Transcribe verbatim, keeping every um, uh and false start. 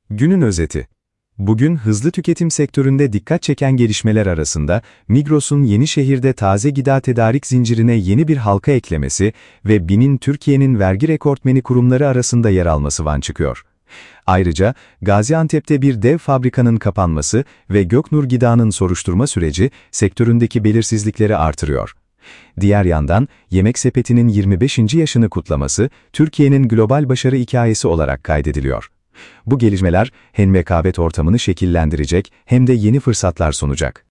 Günün özeti. Bugün hızlı tüketim sektöründe dikkat çeken gelişmeler arasında Migros'un Yenişehir'de taze gıda tedarik zincirine yeni bir halka eklemesi ve BİM'in Türkiye'nin vergi rekortmeni kurumları arasında yer alması van çıkıyor. Ayrıca Gaziantep'te bir dev fabrikanın kapanması ve Göknur Gıda'nın soruşturma süreci sektöründeki belirsizlikleri artırıyor. Diğer yandan Yemek Sepeti'nin yirmi beşinci yaşını kutlaması Türkiye'nin global başarı hikayesi olarak kaydediliyor. Bu gelişmeler hem rekabet ortamını şekillendirecek hem de yeni fırsatlar sunacak.